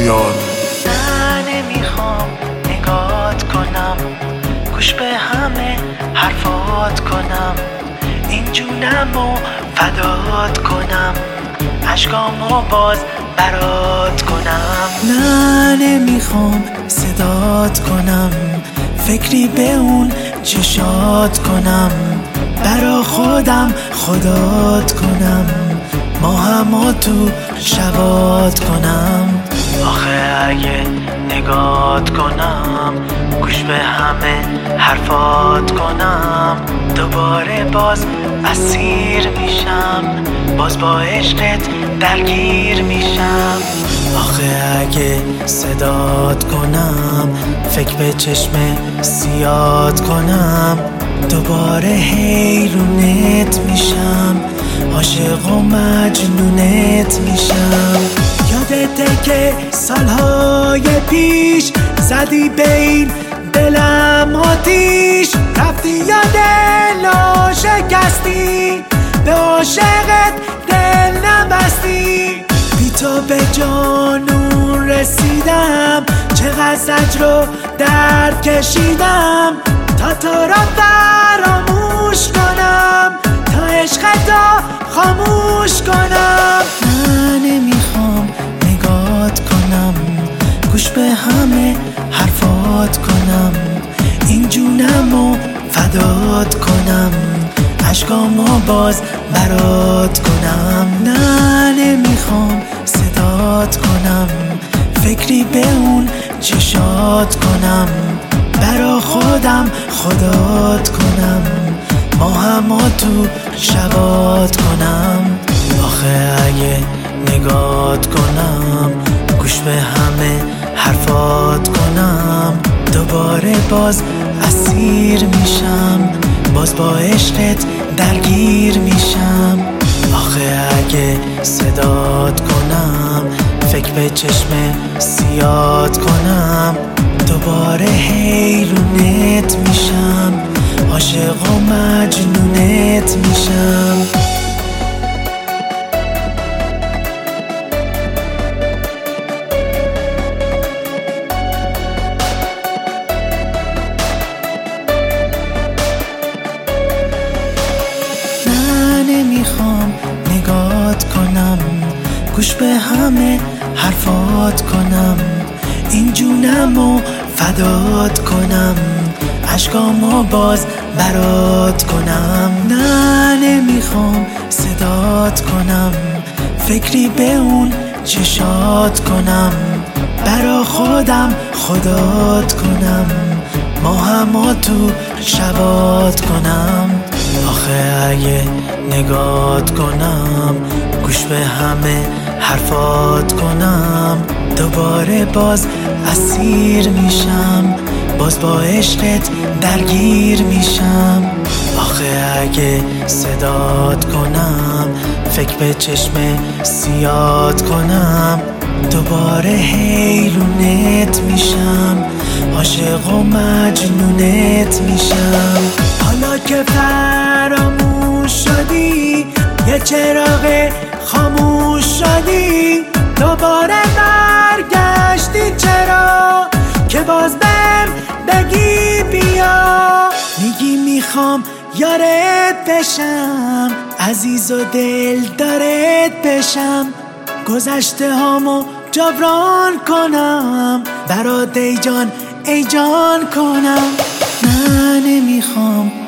خیال. نه نمیخوام نگات کنم، گوش به همه حرفات کنم، این جونمو فدات کنم، عشقامو باز برات کنم. نه نمیخوام صدات کنم، فکری به اون چشات کنم، برا خودم خدات کنم، ماهمو تو شبات کنم. آخه اگه نگات کنم، گوش به همه حرفات کنم، دوباره باز اسیر میشم، باز با عشقت درگیر میشم. آخه اگه صدات کنم، فکر به چشم سیات کنم، دوباره حیرونت میشم، عاشق و مجنونت میشم. یادته که سالهای پیش زدی به این دلم آتیش، رفتی یا دلو شکستی، به عاشقت دل نبستی. بی تو به جانون رسیدم، چقدر زجر و درد کشیدم، تا تو را فراموش کنم، تا عشقتو خاموش کنم. من نمیخوام نگات کنم، گوش به همه حرفات کنم، این جونمو فدات کنم، عشقامو باز برات کنم. نه نمیخوام صدات کنم، فکری به اون چشات کنم، برا خودم خدات کنم، ماهمو تو شبات کنم. آخه اگه نگات کنم، گوش به همه حرفات کنم، دوباره باز اسیر میشم، باز با عشقت درگیر میشم. آخه اگه صدات کنم، فکر به چشم سیات کنم، دوباره حیرونت میشم، عاشق و مجنونت میشم. نمیخوام نگات کنم، گوش به همه حرفات کنم، این جونمو فدات کنم، عشقامو باز برات کنم. نه نمیخوام صدات کنم، فکری به اون چشات کنم، برا خودم خدات کنم، ماهمو تو شبات کنم. آخه اگه نگات کنم، گوش به همه حرفات کنم، دوباره باز اسیر میشم، باز با عشقت درگیر میشم. آخه اگه صدات کنم، فکر به چشم سیات کنم، دوباره حیرونت میشم، عاشق و مجنونت میشم. حالا که فراموش شدی، یه چراغ خاموش شدی، دوباره برگشتی چرا که باز بهم بگی بیا. میگی میخوام یارت بشم، عزیز و دل دارت بشم، گذشته هامو جبران کنم، برات ای جان ای جان کنم. نه نمیخوام